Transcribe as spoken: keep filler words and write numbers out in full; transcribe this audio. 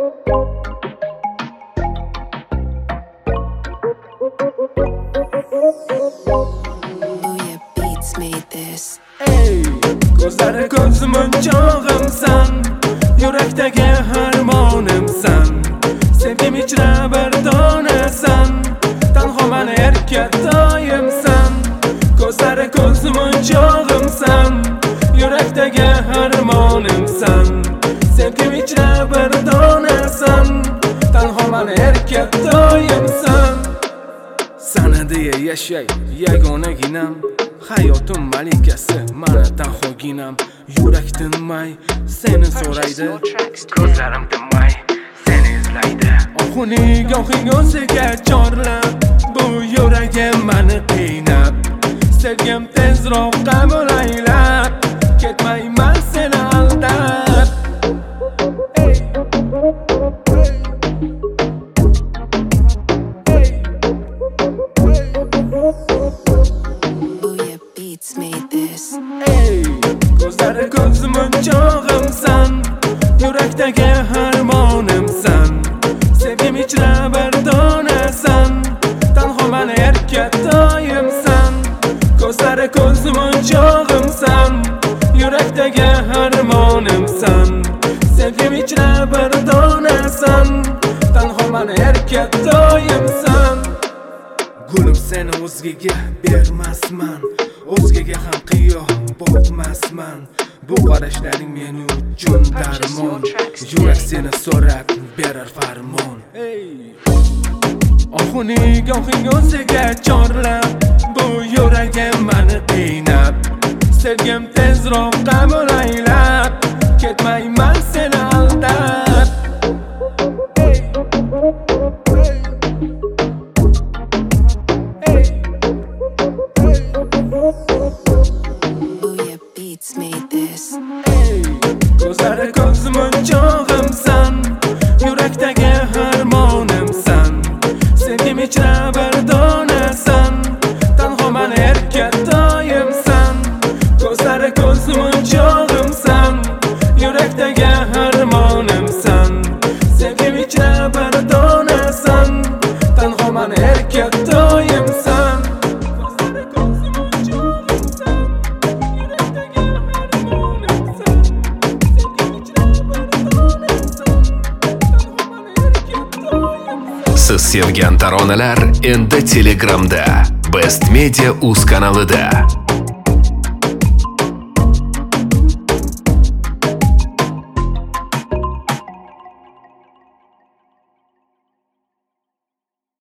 Ey, ko'zlari ko'zimin chog'imsan, yurakdagi harmonimsan. Sevgim ichra bir donasan, tanhoman erkatoyimsan. Ko'zlari ko'zimin chog'imsan, yurakdagi harmonimsan. Sevgim ichra bir donasan, tanhoman erkatoyimsan. Sana deya yashay yagona ginam, hayotim malikasi mana tanhoginam. Yurak tinmay seni so'raydi, ko'zlarim tinmay seni izlaydi. Ohu nigohing o'ziga chorlab, bu yuragim mani qiynab. Sevgim tezroq qabul aylab, ketmayman seni aldab. Ey, ko'zlari ko'zimin chog'imsan, yurakdagi harmonimsan. Sevgim ichra bir donasan, tanhoman erkatoyimsan. Ko'zlari ko'zimin chog'imsan, yurakdagi harmonimsan. Sevgim ichra bir donasan, tanhoman erkatoyimsan. Gulim seni o'zgaga bermasman, o'zgaga ham qiyo boqmasman. Bu qarashlaring men uchun darmon, yurak seni so'rab berar farmon. Ohu nigohing o'ziga chorlab, bu yuragim mani qiynab. Sevgim tezroq qabul aylab, ketmayman seni aldab. Ko'zlari ko'zimin chog'imsan, yurakdagi harmonimsan. Sevgim ichra bir donasan, tanhoman erkatoyimsan. Ko'zlari ko'zimin chog'imsan, yurakdagi harmonimsan. Sevgim ichra bir donasan, tanhoman erkatoyimsan. Siz sevgan taronalar endi Telegramda, Best Media uz kanalida.